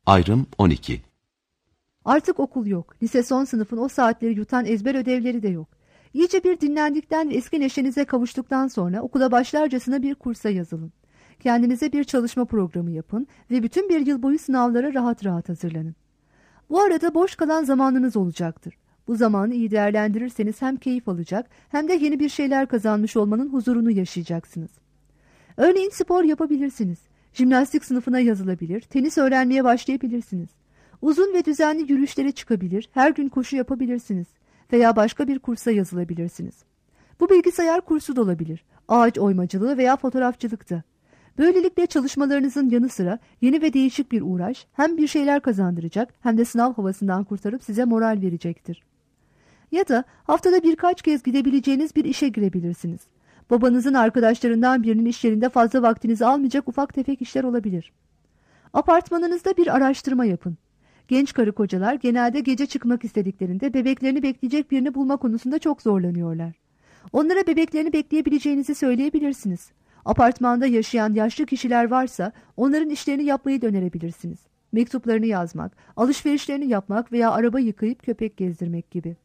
Ayrım 12. Artık okul yok. Lise son sınıfın o saatleri yutan ezber ödevleri de yok. İyice bir dinlendikten ve eski neşenize kavuştuktan sonra okula başlarcasına bir kursa yazılın. Kendinize bir çalışma programı yapın ve bütün bir yıl boyu sınavlara rahat rahat hazırlanın. Bu arada boş kalan zamanınız olacaktır. Bu zamanı iyi değerlendirirseniz hem keyif alacak hem de yeni bir şeyler kazanmış olmanın huzurunu yaşayacaksınız. Örneğin spor yapabilirsiniz. Jimnastik sınıfına yazılabilir, tenis öğrenmeye başlayabilirsiniz. Uzun ve düzenli yürüyüşlere çıkabilir, her gün koşu yapabilirsiniz veya başka bir kursa yazılabilirsiniz. Bu bilgisayar kursu da olabilir, ağaç oymacılığı veya fotoğrafçılık da. Böylelikle çalışmalarınızın yanı sıra yeni ve değişik bir uğraş hem bir şeyler kazandıracak hem de sınav havasından kurtarıp size moral verecektir. Ya da haftada birkaç kez gidebileceğiniz bir işe girebilirsiniz. Babanızın arkadaşlarından birinin iş yerinde fazla vaktinizi almayacak ufak tefek işler olabilir. Apartmanınızda bir araştırma yapın. Genç karı kocalar genelde gece çıkmak istediklerinde bebeklerini bekleyecek birini bulma konusunda çok zorlanıyorlar. Onlara bebeklerini bekleyebileceğinizi söyleyebilirsiniz. Apartmanda yaşayan yaşlı kişiler varsa onların işlerini yapmayı da önerebilirsiniz. Mektuplarını yazmak, alışverişlerini yapmak veya araba yıkayıp köpek gezdirmek gibi.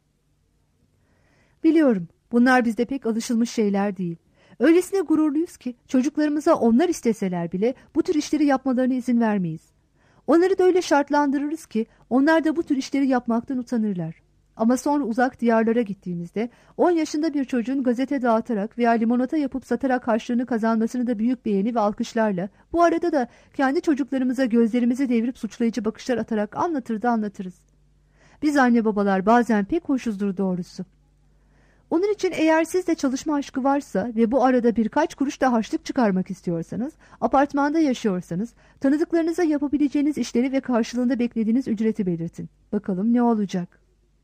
Biliyorum, bunlar bizde pek alışılmış şeyler değil. Öylesine gururluyuz ki çocuklarımıza onlar isteseler bile bu tür işleri yapmalarına izin vermeyiz. Onları da öyle şartlandırırız ki onlar da bu tür işleri yapmaktan utanırlar. Ama sonra uzak diyarlara gittiğimizde 10 yaşında bir çocuğun gazete dağıtarak veya limonata yapıp satarak harçlığını kazanmasını da büyük beğeni ve alkışlarla, bu arada da kendi çocuklarımıza gözlerimizi devirip suçlayıcı bakışlar atarak anlatırız. Biz anne babalar bazen pek hoşuzdur doğrusu. Onun için eğer sizde çalışma aşkı varsa ve bu arada birkaç kuruş da harçlık çıkarmak istiyorsanız, apartmanda yaşıyorsanız, tanıdıklarınıza yapabileceğiniz işleri ve karşılığında beklediğiniz ücreti belirtin. Bakalım ne olacak?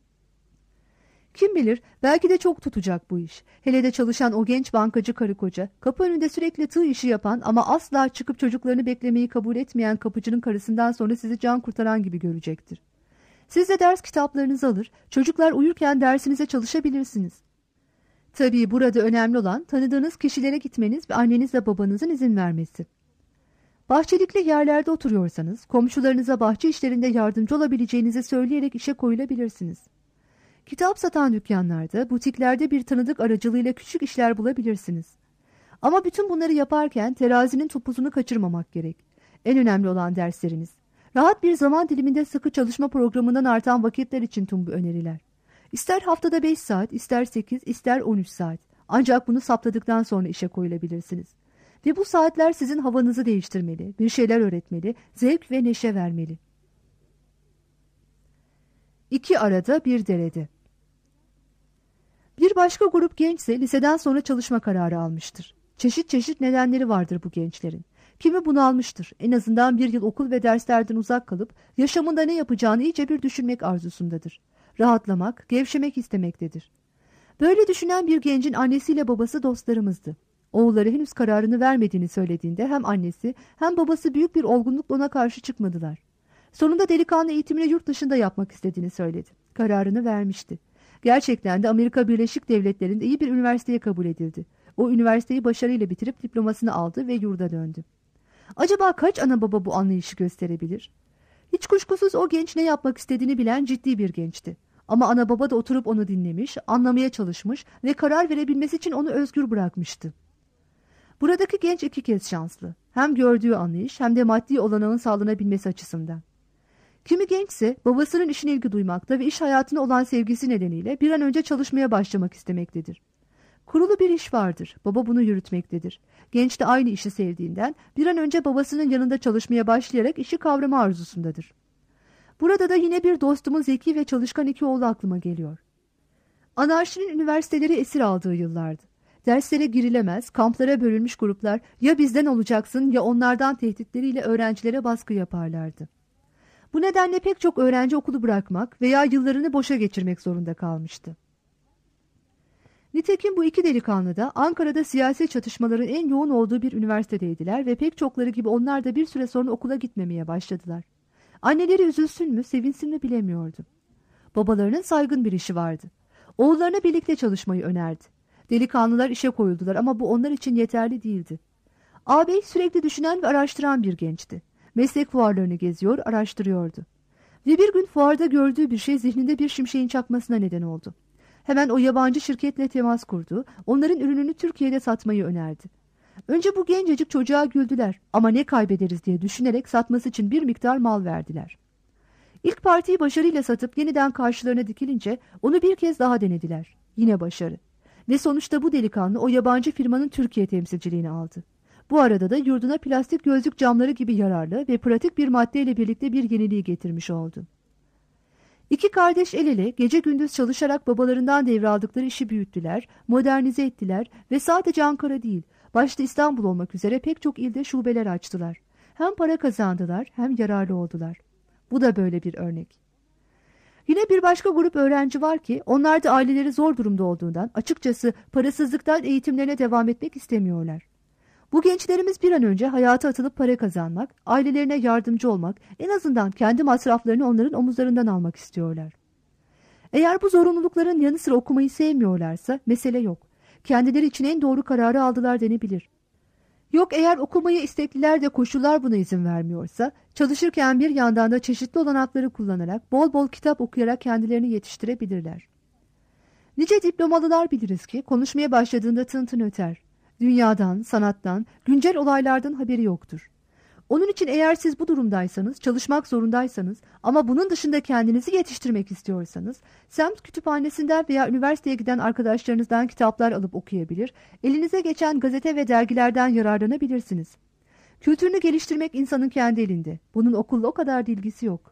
Kim bilir, belki de çok tutacak bu iş. Hele de çalışan o genç bankacı karı koca, kapı önünde sürekli tığ işi yapan ama asla çıkıp çocuklarını beklemeyi kabul etmeyen kapıcının karısından sonra sizi can kurtaran gibi görecektir. Siz de ders kitaplarınızı alır, çocuklar uyurken dersinize çalışabilirsiniz. Tabii burada önemli olan tanıdığınız kişilere gitmeniz ve annenizle babanızın izin vermesi. Bahçelikli yerlerde oturuyorsanız komşularınıza bahçe işlerinde yardımcı olabileceğinizi söyleyerek işe koyulabilirsiniz. Kitap satan dükkanlarda, butiklerde bir tanıdık aracılığıyla küçük işler bulabilirsiniz. Ama bütün bunları yaparken terazinin topuzunu kaçırmamak gerek. En önemli olan dersleriniz. Rahat bir zaman diliminde sıkı çalışma programından artan vakitler için tüm bu öneriler. İster haftada 5 saat, ister 8, ister 13 saat. Ancak bunu saptadıktan sonra işe koyulabilirsiniz. Ve bu saatler sizin havanızı değiştirmeli, bir şeyler öğretmeli, zevk ve neşe vermeli. 2 arada bir derede. Bir başka grup gençse liseden sonra çalışma kararı almıştır. Çeşit çeşit nedenleri vardır bu gençlerin. Kimi bunalmıştır, en azından bir yıl okul ve derslerden uzak kalıp yaşamında ne yapacağını iyice bir düşünmek arzusundadır. Rahatlamak, gevşemek istemektedir. Böyle düşünen bir gencin annesiyle babası dostlarımızdı. Oğulları henüz kararını vermediğini söylediğinde hem annesi hem babası büyük bir olgunlukla ona karşı çıkmadılar. Sonunda delikanlı eğitimini yurt dışında yapmak istediğini söyledi. Kararını vermişti. Gerçekten de Amerika Birleşik Devletleri'nde iyi bir üniversiteye kabul edildi. O üniversiteyi başarıyla bitirip diplomasını aldı ve yurda döndü. Acaba kaç ana baba bu anlayışı gösterebilir? Hiç kuşkusuz o genç ne yapmak istediğini bilen ciddi bir gençti. Ama ana baba da oturup onu dinlemiş, anlamaya çalışmış ve karar verebilmesi için onu özgür bırakmıştı. Buradaki genç 2 kez şanslı. Hem gördüğü anlayış hem de maddi olanağın sağlanabilmesi açısından. Kimi gençse babasının işine ilgi duymakta ve iş hayatına olan sevgisi nedeniyle bir an önce çalışmaya başlamak istemektedir. Kurulu bir iş vardır, baba bunu yürütmektedir. Genç de aynı işi sevdiğinden bir an önce babasının yanında çalışmaya başlayarak işi kavrama arzusundadır. Burada da yine bir dostumun zeki ve çalışkan 2 oğlu aklıma geliyor. Anarşinin üniversiteleri esir aldığı yıllardı. Derslere girilemez, kamplara bölünmüş gruplar ya bizden olacaksın ya onlardan tehditleriyle öğrencilere baskı yaparlardı. Bu nedenle pek çok öğrenci okulu bırakmak veya yıllarını boşa geçirmek zorunda kalmıştı. Nitekim bu 2 delikanlı da Ankara'da siyasi çatışmaların en yoğun olduğu bir üniversitedeydiler ve pek çokları gibi onlar da bir süre sonra okula gitmemeye başladılar. Anneleri üzülsün mü, sevinsin mi bilemiyordu. Babalarının saygın bir işi vardı. Oğullarına birlikte çalışmayı önerdi. Delikanlılar işe koyuldular ama bu onlar için yeterli değildi. Ağabey sürekli düşünen ve araştıran bir gençti. Meslek fuarlarını geziyor, araştırıyordu. Ve bir gün fuarda gördüğü bir şey zihninde bir şimşeğin çakmasına neden oldu. Hemen o yabancı şirketle temas kurdu, onların ürününü Türkiye'de satmayı önerdi. Önce bu gencecik çocuğa güldüler ama ne kaybederiz diye düşünerek satması için bir miktar mal verdiler. İlk partiyi başarıyla satıp yeniden karşılarına dikilince onu bir kez daha denediler. Yine başarı. Ve sonuçta bu delikanlı o yabancı firmanın Türkiye temsilciliğini aldı. Bu arada da yurduna plastik gözlük camları gibi yararlı ve pratik bir maddeyle birlikte bir yeniliği getirmiş oldu. İki kardeş el ele gece gündüz çalışarak babalarından devraldıkları işi büyüttüler, modernize ettiler ve sadece Ankara değil, başta İstanbul olmak üzere pek çok ilde şubeler açtılar. Hem para kazandılar hem yararlı oldular. Bu da böyle bir örnek. Yine bir başka grup öğrenci var ki onlar da aileleri zor durumda olduğundan açıkçası parasızlıktan eğitimlerine devam etmek istemiyorlar. Bu gençlerimiz bir an önce hayata atılıp para kazanmak, ailelerine yardımcı olmak, en azından kendi masraflarını onların omuzlarından almak istiyorlar. Eğer bu zorunlulukların yanı sıra okumayı sevmiyorlarsa mesele yok. Kendileri için en doğru kararı aldılar denebilir. Yok eğer okumayı istekliler de koşullar buna izin vermiyorsa, çalışırken bir yandan da çeşitli olanakları kullanarak bol bol kitap okuyarak kendilerini yetiştirebilirler. Nice diplomalılar biliriz ki konuşmaya başladığında tın tın öter. Dünyadan, sanattan, güncel olaylardan haberi yoktur. Onun için eğer siz bu durumdaysanız, çalışmak zorundaysanız ama bunun dışında kendinizi yetiştirmek istiyorsanız, semt kütüphanesinden veya üniversiteye giden arkadaşlarınızdan kitaplar alıp okuyabilir, elinize geçen gazete ve dergilerden yararlanabilirsiniz. Kültürünü geliştirmek insanın kendi elinde. Bunun okulla o kadar da ilgisi yok.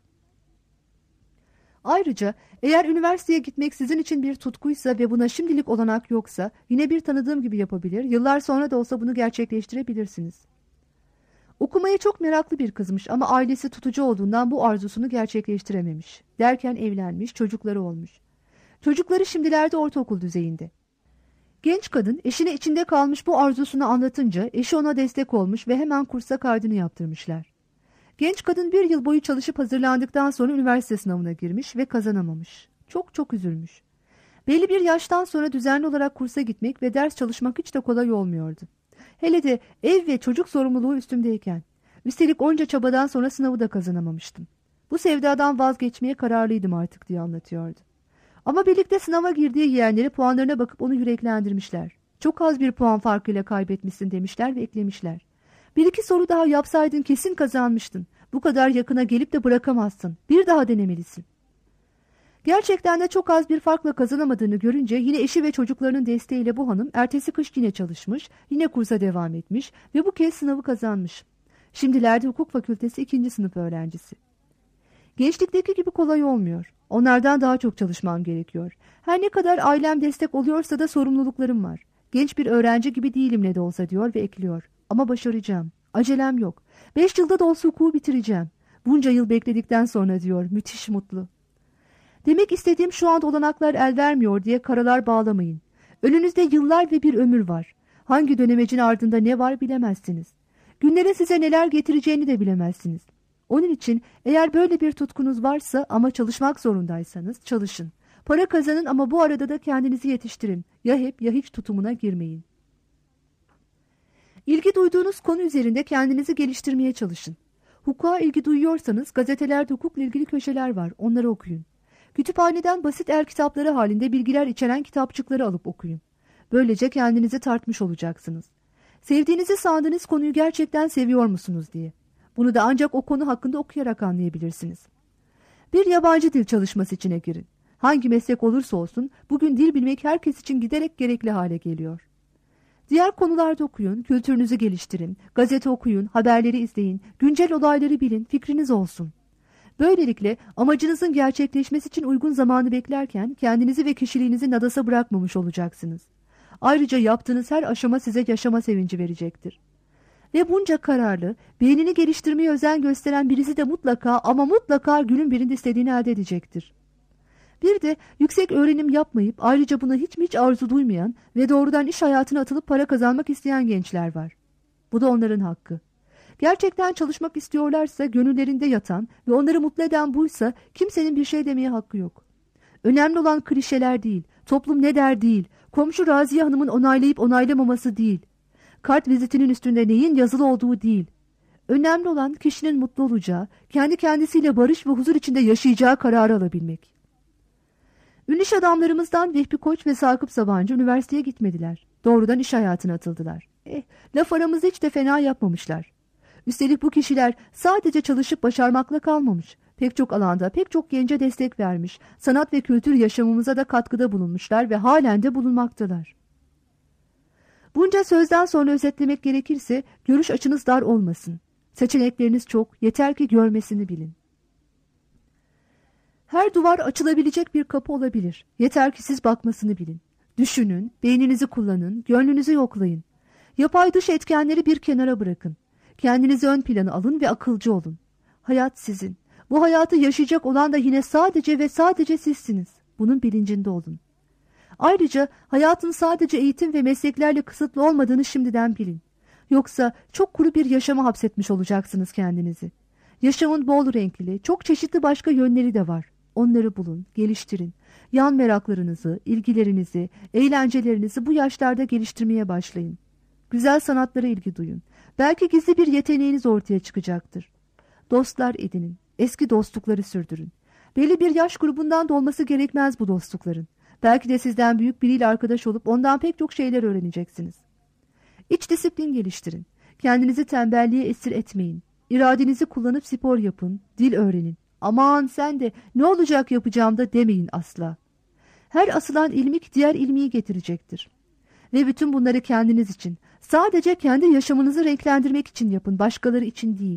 Ayrıca eğer üniversiteye gitmek sizin için bir tutkuysa ve buna şimdilik olanak yoksa, yine bir tanıdığım gibi yapabilir, yıllar sonra da olsa bunu gerçekleştirebilirsiniz. Okumaya çok meraklı bir kızmış ama ailesi tutucu olduğundan bu arzusunu gerçekleştirememiş. Derken evlenmiş, çocukları olmuş. Çocukları şimdilerde ortaokul düzeyinde. Genç kadın eşine içinde kalmış bu arzusunu anlatınca eşi ona destek olmuş ve hemen kursa kaydını yaptırmışlar. Genç kadın bir yıl boyu çalışıp hazırlandıktan sonra üniversite sınavına girmiş ve kazanamamış. Çok üzülmüş. Belli bir yaştan sonra düzenli olarak kursa gitmek ve ders çalışmak hiç de kolay olmuyordu. Hele de ev ve çocuk sorumluluğu üstümdeyken. Üstelik onca çabadan sonra sınavı da kazanamamıştım. Bu sevdadan vazgeçmeye kararlıydım artık diye anlatıyordu. Ama birlikte sınava girdiği yeğenleri puanlarına bakıp onu yüreklendirmişler. Çok az bir puan farkıyla kaybetmişsin demişler ve eklemişler. Bir iki soru daha yapsaydın kesin kazanmıştın. Bu kadar yakına gelip de bırakamazsın. Bir daha denemelisin. Gerçekten de çok az bir farkla kazanamadığını görünce yine eşi ve çocuklarının desteğiyle bu hanım ertesi kış yine çalışmış, yine kursa devam etmiş ve bu kez sınavı kazanmış. Şimdilerde hukuk fakültesi 2. sınıf öğrencisi. Gençlikteki gibi kolay olmuyor. Onlardan daha çok çalışmam gerekiyor. Her ne kadar ailem destek oluyorsa da sorumluluklarım var. Genç bir öğrenci gibi değilim ne de olsa diyor ve ekliyor. Ama başaracağım. Acelem yok. 5 yılda da olsa hukuku bitireceğim. Bunca yıl bekledikten sonra diyor, müthiş mutlu. Demek istediğim şu anda olanaklar el vermiyor diye karalar bağlamayın. Önünüzde yıllar ve bir ömür var. Hangi dönemecin ardında ne var bilemezsiniz. Günlerin size neler getireceğini de bilemezsiniz. Onun için eğer böyle bir tutkunuz varsa ama çalışmak zorundaysanız çalışın. Para kazanın ama bu arada da kendinizi yetiştirin. Ya hep ya hiç tutumuna girmeyin. İlgi duyduğunuz konu üzerinde kendinizi geliştirmeye çalışın. Hukuka ilgi duyuyorsanız gazetelerde hukukla ilgili köşeler var. Onları okuyun. Kütüphaneden basit kitapları halinde bilgiler içeren kitapçıkları alıp okuyun. Böylece kendinizi tartmış olacaksınız. Sevdiğinizi sandığınız konuyu gerçekten seviyor musunuz diye. Bunu da ancak o konu hakkında okuyarak anlayabilirsiniz. Bir yabancı dil çalışması içine girin. Hangi meslek olursa olsun bugün dil bilmek herkes için giderek gerekli hale geliyor. Diğer konularda okuyun, kültürünüzü geliştirin, gazete okuyun, haberleri izleyin, güncel olayları bilin, fikriniz olsun. Böylelikle amacınızın gerçekleşmesi için uygun zamanı beklerken kendinizi ve kişiliğinizi nadasa bırakmamış olacaksınız. Ayrıca yaptığınız her aşama size yaşama sevinci verecektir. Ve bunca kararlı, beynini geliştirmeye özen gösteren birisi de mutlaka ama mutlaka günün birinde istediğini elde edecektir. Bir de yüksek öğrenim yapmayıp ayrıca buna hiç arzu duymayan ve doğrudan iş hayatına atılıp para kazanmak isteyen gençler var. Bu da onların hakkı. Gerçekten çalışmak istiyorlarsa gönüllerinde yatan ve onları mutlu eden buysa kimsenin bir şey demeye hakkı yok. Önemli olan klişeler değil, toplum ne der değil, komşu Raziye Hanım'ın onaylayıp onaylamaması değil, kart vizitinin üstünde neyin yazılı olduğu değil. Önemli olan kişinin mutlu olacağı, kendi kendisiyle barış ve huzur içinde yaşayacağı kararı alabilmek. Ünlü iş adamlarımızdan Vehbi Koç ve Sakıp Sabancı üniversiteye gitmediler. Doğrudan iş hayatına atıldılar. Laf aramızı hiç de fena yapmamışlar. Üstelik bu kişiler sadece çalışıp başarmakla kalmamış. Pek çok alanda pek çok gence destek vermiş, sanat ve kültür yaşamımıza da katkıda bulunmuşlar ve halen de bulunmaktalar. Bunca sözden sonra özetlemek gerekirse görüş açınız dar olmasın. Seçenekleriniz çok, yeter ki görmesini bilin. Her duvar açılabilecek bir kapı olabilir. Yeter ki siz bakmasını bilin. Düşünün, beyninizi kullanın, gönlünüzü yoklayın. Yapay dış etkenleri bir kenara bırakın. Kendinizi ön plana alın ve akılcı olun. Hayat sizin. Bu hayatı yaşayacak olan da yine sadece ve sadece sizsiniz. Bunun bilincinde olun. Ayrıca hayatın sadece eğitim ve mesleklerle kısıtlı olmadığını şimdiden bilin. Yoksa çok kuru bir yaşama hapsetmiş olacaksınız kendinizi. Yaşamın bol renkli, çok çeşitli başka yönleri de var. Onları bulun, geliştirin. Yan meraklarınızı, ilgilerinizi, eğlencelerinizi bu yaşlarda geliştirmeye başlayın. Güzel sanatlara ilgi duyun. Belki gizli bir yeteneğiniz ortaya çıkacaktır. Dostlar edinin, eski dostlukları sürdürün. Belli bir yaş grubundan da olması gerekmez bu dostlukların. Belki de sizden büyük biriyle arkadaş olup ondan pek çok şeyler öğreneceksiniz. İç disiplin geliştirin. Kendinizi tembelliğe esir etmeyin. İradenizi kullanıp spor yapın, dil öğrenin. Aman sen de ne olacak yapacağım da demeyin asla. Her asılan ilmik diğer ilmiği getirecektir. Ve bütün bunları kendiniz için, sadece kendi yaşamınızı renklendirmek için yapın, başkaları için değil.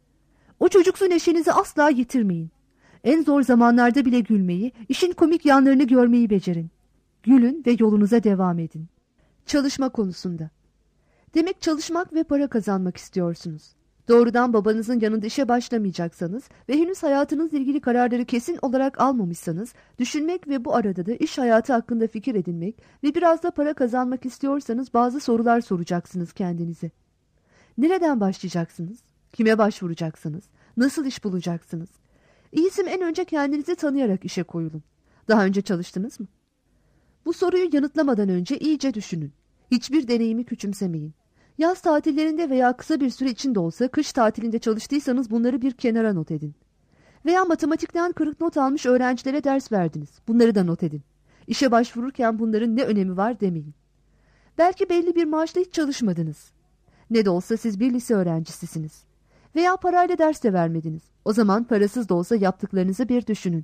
O çocuksu neşenizi asla yitirmeyin. En zor zamanlarda bile gülmeyi, işin komik yanlarını görmeyi becerin. Gülün ve yolunuza devam edin. Çalışma konusunda. Demek çalışmak ve para kazanmak istiyorsunuz. Doğrudan babanızın yanında işe başlamayacaksanız ve henüz hayatınızla ilgili kararları kesin olarak almamışsanız, düşünmek ve bu arada da iş hayatı hakkında fikir edinmek ve biraz da para kazanmak istiyorsanız bazı sorular soracaksınız kendinize. Nereden başlayacaksınız? Kime başvuracaksınız? Nasıl iş bulacaksınız? İyisi en önce kendinizi tanıyarak işe koyulun. Daha önce çalıştınız mı? Bu soruyu yanıtlamadan önce iyice düşünün. Hiçbir deneyimi küçümsemeyin. Yaz tatillerinde veya kısa bir süre içinde olsa kış tatilinde çalıştıysanız bunları bir kenara not edin. Veya matematikten kırık not almış öğrencilere ders verdiniz. Bunları da not edin. İşe başvururken bunların ne önemi var demeyin. Belki belli bir maaşla hiç çalışmadınız. Ne de olsa siz bir lise öğrencisisiniz. Veya parayla ders de vermediniz. O zaman parasız da olsa yaptıklarınızı bir düşünün.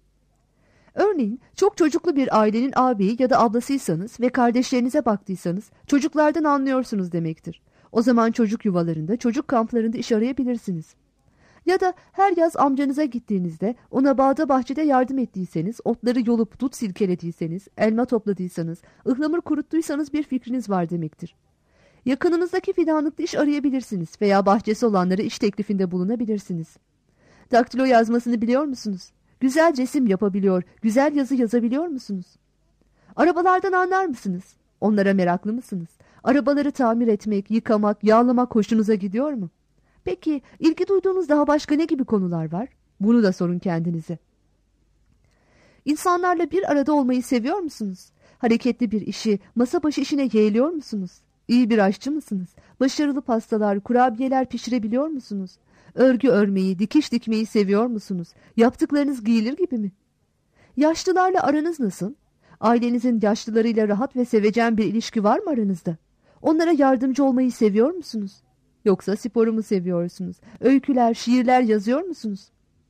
Örneğin çok çocuklu bir ailenin ağabeyi ya da ablasıysanız ve kardeşlerinize baktıysanız çocuklardan anlıyorsunuz demektir. O zaman çocuk yuvalarında, çocuk kamplarında iş arayabilirsiniz. Ya da her yaz amcanıza gittiğinizde ona bağda bahçede yardım ettiyseniz, otları yolup dut silkelediyseniz, elma topladıysanız, ıhlamur kuruttuysanız bir fikriniz var demektir. Yakınınızdaki fidanlıkta iş arayabilirsiniz veya bahçesi olanlara iş teklifinde bulunabilirsiniz. Daktilo yazmasını biliyor musunuz? Güzel resim yapabiliyor, güzel yazı yazabiliyor musunuz? Arabalardan anlar mısınız? Onlara meraklı mısınız? Arabaları tamir etmek, yıkamak, yağlamak hoşunuza gidiyor mu? Peki ilgi duyduğunuz daha başka ne gibi konular var? Bunu da sorun kendinize. İnsanlarla bir arada olmayı seviyor musunuz? Hareketli bir işi, masa başı işine yeğliyor musunuz? İyi bir aşçı mısınız? Başarılı pastalar, kurabiyeler pişirebiliyor musunuz? Örgü örmeyi, dikiş dikmeyi seviyor musunuz? Yaptıklarınız giyilir gibi mi? Yaşlılarla aranız nasıl? Ailenizin yaşlılarıyla rahat ve sevecen bir ilişki var mı aranızda? Onlara yardımcı olmayı seviyor musunuz? Yoksa sporu mu seviyorsunuz? Öyküler, şiirler yazıyor musunuz?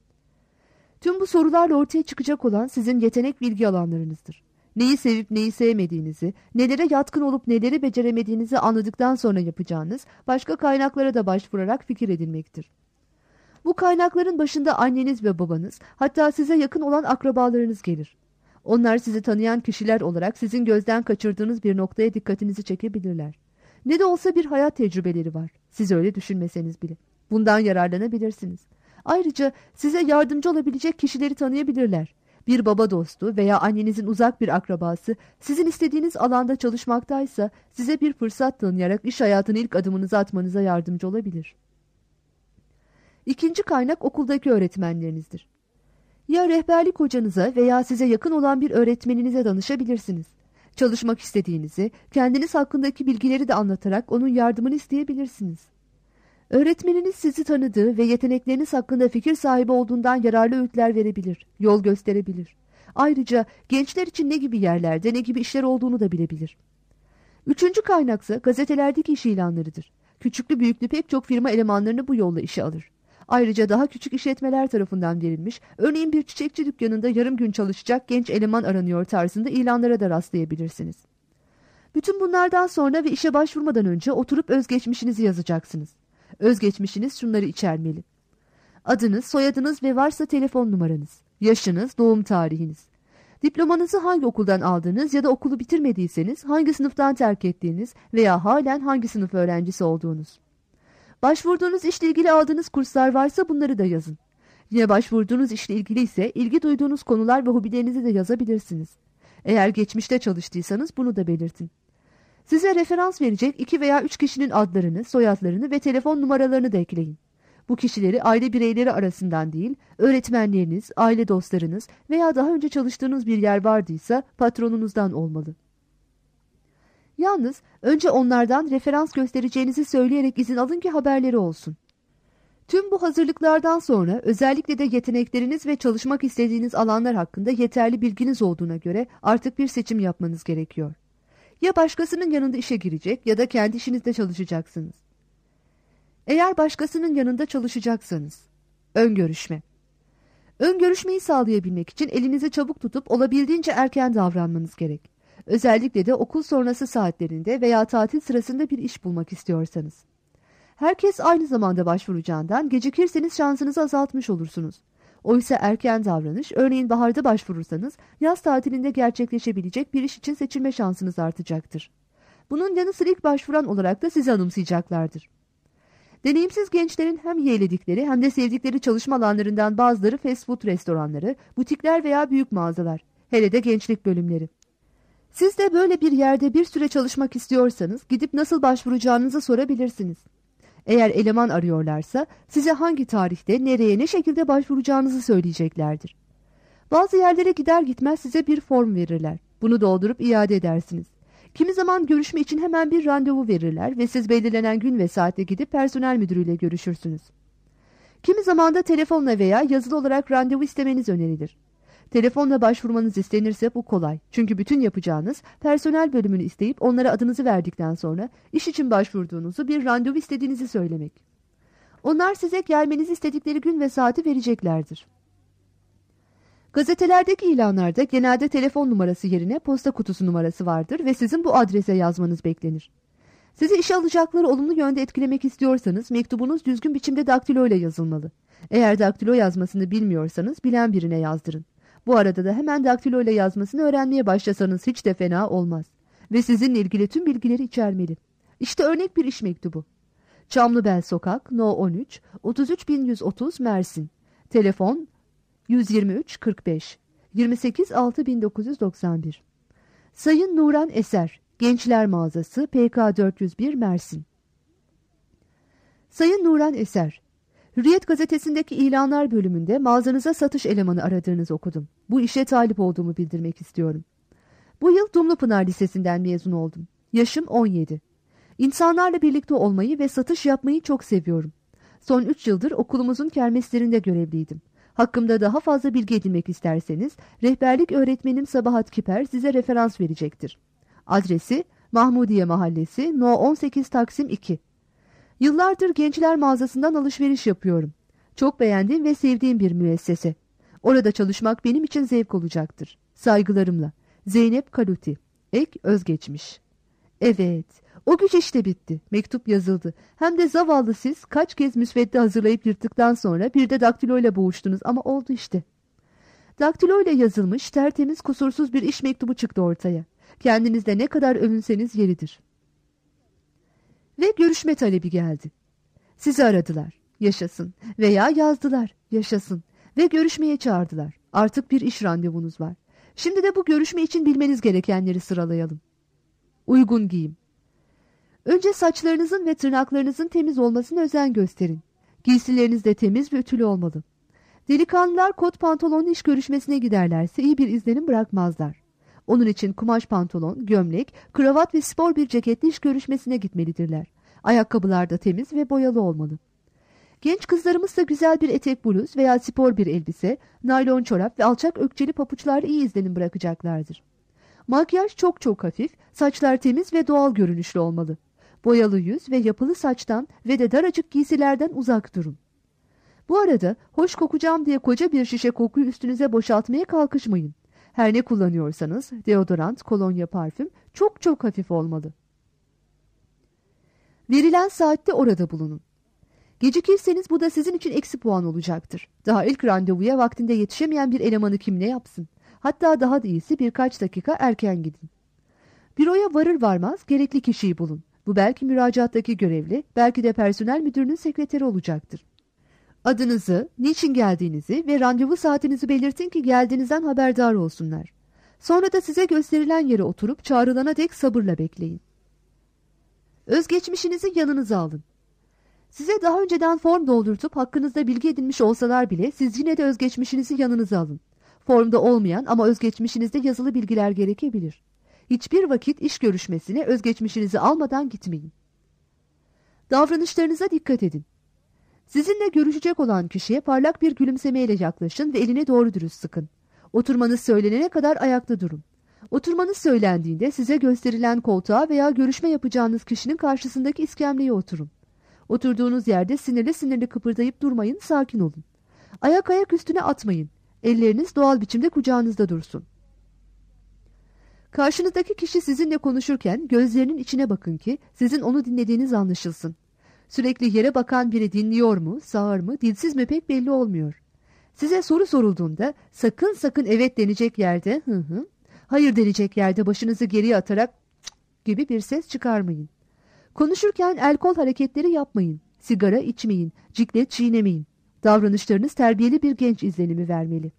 Tüm bu sorularla ortaya çıkacak olan sizin yetenek bilgi alanlarınızdır. Neyi sevip neyi sevmediğinizi, nelere yatkın olup neleri beceremediğinizi anladıktan sonra yapacağınız başka kaynaklara da başvurarak fikir edinmektir. Bu kaynakların başında anneniz ve babanız, hatta size yakın olan akrabalarınız gelir. Onlar sizi tanıyan kişiler olarak sizin gözden kaçırdığınız bir noktaya dikkatinizi çekebilirler. Ne de olsa bir hayat tecrübeleri var. Siz öyle düşünmeseniz bile. Bundan yararlanabilirsiniz. Ayrıca size yardımcı olabilecek kişileri tanıyabilirler. Bir baba dostu veya annenizin uzak bir akrabası sizin istediğiniz alanda çalışmaktaysa size bir fırsat tanıyarak iş hayatının ilk adımınızı atmanıza yardımcı olabilir. İkinci kaynak okuldaki öğretmenlerinizdir. Ya rehberlik hocanıza veya size yakın olan bir öğretmeninize danışabilirsiniz. Çalışmak istediğinizi, kendiniz hakkındaki bilgileri de anlatarak onun yardımını isteyebilirsiniz. Öğretmeniniz sizi tanıdığı ve yetenekleriniz hakkında fikir sahibi olduğundan yararlı öğütler verebilir, yol gösterebilir. Ayrıca gençler için ne gibi yerlerde, ne gibi işler olduğunu da bilebilir. Üçüncü kaynaksa gazetelerdeki iş ilanlarıdır. Küçüklü büyüklü pek çok firma elemanlarını bu yolla işe alır. Ayrıca daha küçük işletmeler tarafından verilmiş, örneğin bir çiçekçi dükkanında yarım gün çalışacak genç eleman aranıyor tarzında ilanlara da rastlayabilirsiniz. Bütün bunlardan sonra ve işe başvurmadan önce oturup özgeçmişinizi yazacaksınız. Özgeçmişiniz şunları içermeli: adınız, soyadınız ve varsa telefon numaranız, yaşınız, doğum tarihiniz, diplomanızı hangi okuldan aldığınız ya da okulu bitirmediyseniz hangi sınıftan terk ettiğiniz veya halen hangi sınıf öğrencisi olduğunuz. Başvurduğunuz işle ilgili aldığınız kurslar varsa bunları da yazın. Yine başvurduğunuz işle ilgili ise ilgi duyduğunuz konular ve hobilerinizi de yazabilirsiniz. Eğer geçmişte çalıştıysanız bunu da belirtin. Size referans verecek 2 veya 3 kişinin adlarını, soyadlarını ve telefon numaralarını da ekleyin. Bu kişileri aile bireyleri arasından değil, öğretmenleriniz, aile dostlarınız veya daha önce çalıştığınız bir yer vardıysa patronunuzdan olmalı. Yalnız önce onlardan referans göstereceğinizi söyleyerek izin alın ki haberleri olsun. Tüm bu hazırlıklardan sonra özellikle de yetenekleriniz ve çalışmak istediğiniz alanlar hakkında yeterli bilginiz olduğuna göre artık bir seçim yapmanız gerekiyor. Ya başkasının yanında işe girecek ya da kendi işinizde çalışacaksınız. Eğer başkasının yanında çalışacaksanız, ön görüşme. Ön görüşmeyi sağlayabilmek için elinizi çabuk tutup olabildiğince erken davranmanız gerek. Özellikle de okul sonrası saatlerinde veya tatil sırasında bir iş bulmak istiyorsanız. Herkes aynı zamanda başvuracağından gecikirseniz şansınızı azaltmış olursunuz. Oysa erken davranış, örneğin baharda başvurursanız yaz tatilinde gerçekleşebilecek bir iş için seçilme şansınız artacaktır. Bunun yanı sıra ilk başvuran olarak da sizi anımsayacaklardır. Deneyimsiz gençlerin hem yeğledikleri hem de sevdikleri çalışma alanlarından bazıları fast food restoranları, butikler veya büyük mağazalar, hele de gençlik bölümleri. Siz de böyle bir yerde bir süre çalışmak istiyorsanız gidip nasıl başvuracağınızı sorabilirsiniz. Eğer eleman arıyorlarsa size hangi tarihte, nereye, ne şekilde başvuracağınızı söyleyeceklerdir. Bazı yerlere gider gitmez size bir form verirler. Bunu doldurup iade edersiniz. Kimi zaman görüşme için hemen bir randevu verirler ve siz belirlenen gün ve saatte gidip personel müdürüyle görüşürsünüz. Kimi zaman da telefonla veya yazılı olarak randevu istemeniz önerilir. Telefonla başvurmanız istenirse bu kolay. Çünkü bütün yapacağınız personel bölümünü isteyip onlara adınızı verdikten sonra iş için başvurduğunuzu, bir randevu istediğinizi söylemek. Onlar size gelmenizi istedikleri gün ve saati vereceklerdir. Gazetelerdeki ilanlarda genelde telefon numarası yerine posta kutusu numarası vardır ve sizin bu adrese yazmanız beklenir. Sizi işe alacakları olumlu yönde etkilemek istiyorsanız mektubunuz düzgün biçimde daktilo ile yazılmalı. Eğer daktilo yazmasını bilmiyorsanız bilen birine yazdırın. Bu arada da hemen daktilo ile yazmasını öğrenmeye başlasanız hiç de fena olmaz. Ve sizinle ilgili tüm bilgileri içermeli. İşte örnek bir iş mektubu. Çamlıbel Sokak, No 13, 33130 Mersin. Telefon 123 45 28 6 1991. Sayın Nuran Eser, Gençler Mağazası, PK 401 Mersin. Sayın Nuran Eser, Hürriyet gazetesindeki ilanlar bölümünde mağazanıza satış elemanı aradığınızı okudum. Bu işe talip olduğumu bildirmek istiyorum. Bu yıl Dumlupınar Lisesi'nden mezun oldum. Yaşım 17. İnsanlarla birlikte olmayı ve satış yapmayı çok seviyorum. Son 3 yıldır okulumuzun kermeslerinde görevliydim. Hakkımda daha fazla bilgi edinmek isterseniz rehberlik öğretmenim Sabahat Kiper size referans verecektir. Adresi Mahmudiye Mahallesi, No 18 Taksim 2. Yıllardır Gençler Mağazası'ndan alışveriş yapıyorum. Çok beğendiğim ve sevdiğim bir müessese. Orada çalışmak benim için zevk olacaktır. Saygılarımla. Zeynep Kaluti. Ek özgeçmiş. Evet, o güç işte bitti. Mektup yazıldı. Hem de zavallı siz kaç kez müsvedde hazırlayıp yırttıktan sonra bir de daktiloyla boğuştunuz ama oldu işte. Daktiloyla yazılmış, tertemiz, kusursuz bir iş mektubu çıktı ortaya. Kendinizde ne kadar övünseniz yeridir. Ve görüşme talebi geldi. Sizi aradılar. Yaşasın. Veya yazdılar. Yaşasın. Ve görüşmeye çağırdılar. Artık bir iş randevunuz var. Şimdi de bu görüşme için bilmeniz gerekenleri sıralayalım. Uygun giyim. Önce saçlarınızın ve tırnaklarınızın temiz olmasına özen gösterin. Giysileriniz de temiz ve ütülü olmalı. Delikanlılar kot pantolonlu iş görüşmesine giderlerse iyi bir izlenim bırakmazlar. Onun için kumaş pantolon, gömlek, kravat ve spor bir ceketli iş görüşmesine gitmelidirler. Ayakkabılar da temiz ve boyalı olmalı. Genç kızlarımızsa güzel bir etek bluz veya spor bir elbise, naylon çorap ve alçak ökçeli papuçlarla iyi izlenim bırakacaklardır. Makyaj çok hafif, saçlar temiz ve doğal görünüşlü olmalı. Boyalı yüz ve yapılı saçtan ve de daracık giysilerden uzak durun. Bu arada hoş kokacağım diye koca bir şişe kokuyu üstünüze boşaltmaya kalkışmayın. Her ne kullanıyorsanız deodorant, kolonya, parfüm çok hafif olmalı. Verilen saatte orada bulunun. Gecikirseniz bu da sizin için eksi puan olacaktır. Daha ilk randevuya vaktinde yetişemeyen bir elemanı kim ne yapsın? Hatta daha da iyisi birkaç dakika erken gidin. Büroya varır varmaz gerekli kişiyi bulun. Bu belki müracaattaki görevli, belki de personel müdürünün sekreteri olacaktır. Adınızı, niçin geldiğinizi ve randevu saatinizi belirtin ki geldiğinizden haberdar olsunlar. Sonra da size gösterilen yere oturup çağrılana dek sabırla bekleyin. Özgeçmişinizi yanınıza alın. Size daha önceden form doldurtup hakkınızda bilgi edinmiş olsalar bile siz yine de özgeçmişinizi yanınıza alın. Formda olmayan ama özgeçmişinizde yazılı bilgiler gerekebilir. Hiçbir vakit iş görüşmesine özgeçmişinizi almadan gitmeyin. Davranışlarınıza dikkat edin. Sizinle görüşecek olan kişiye parlak bir gülümsemeyle yaklaşın ve elini doğru dürüst sıkın. Oturmanız söylenene kadar ayakta durun. Oturmanız söylendiğinde size gösterilen koltuğa veya görüşme yapacağınız kişinin karşısındaki iskemleye oturun. Oturduğunuz yerde sinirli kıpırdayıp durmayın, sakin olun. Ayak üstüne atmayın. Elleriniz doğal biçimde kucağınızda dursun. Karşınızdaki kişi sizinle konuşurken gözlerinin içine bakın ki sizin onu dinlediğiniz anlaşılsın. Sürekli yere bakan biri dinliyor mu, sağır mı, dilsiz mi pek belli olmuyor. Size soru sorulduğunda sakın evet denecek yerde hı, hayır denecek yerde başınızı geriye atarak cık gibi bir ses çıkarmayın. Konuşurken el kol hareketleri yapmayın. Sigara içmeyin, ciklet çiğnemeyin. Davranışlarınız terbiyeli bir genç izlenimi vermeli.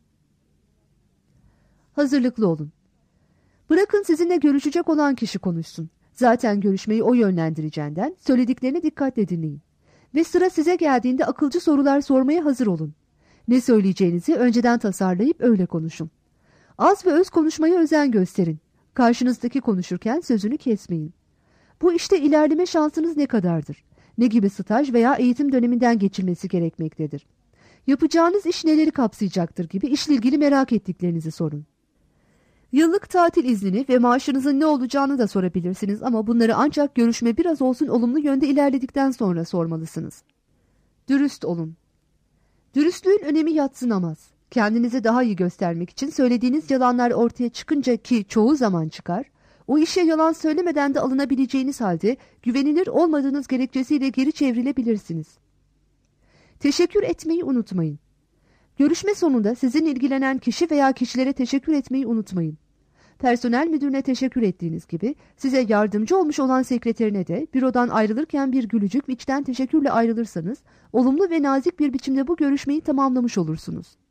Hazırlıklı olun. Bırakın sizinle görüşecek olan kişi konuşsun. Zaten görüşmeyi o yönlendireceğinden söylediklerini dikkatle dinleyin. Ve sıra size geldiğinde akılcı sorular sormaya hazır olun. Ne söyleyeceğinizi önceden tasarlayıp öyle konuşun. Az ve öz konuşmaya özen gösterin. Karşınızdaki konuşurken sözünü kesmeyin. Bu işte ilerleme şansınız ne kadardır? Ne gibi staj veya eğitim döneminden geçilmesi gerekmektedir? Yapacağınız iş neleri kapsayacaktır gibi işle ilgili merak ettiklerinizi sorun. Yıllık tatil iznini ve maaşınızın ne olacağını da sorabilirsiniz ama bunları ancak görüşme biraz olsun olumlu yönde ilerledikten sonra sormalısınız. Dürüst olun. Dürüstlüğün önemi yadsınamaz. Kendinizi daha iyi göstermek için söylediğiniz yalanlar ortaya çıkınca ki çoğu zaman çıkar, o işe yalan söylemeden de alınabileceğiniz halde güvenilir olmadığınız gerekçesiyle geri çevrilebilirsiniz. Teşekkür etmeyi unutmayın. Görüşme sonunda sizin ilgilenen kişi veya kişilere teşekkür etmeyi unutmayın. Personel müdürüne teşekkür ettiğiniz gibi size yardımcı olmuş olan sekreterine de bürodan ayrılırken bir gülücük ve içten teşekkürle ayrılırsanız olumlu ve nazik bir biçimde bu görüşmeyi tamamlamış olursunuz.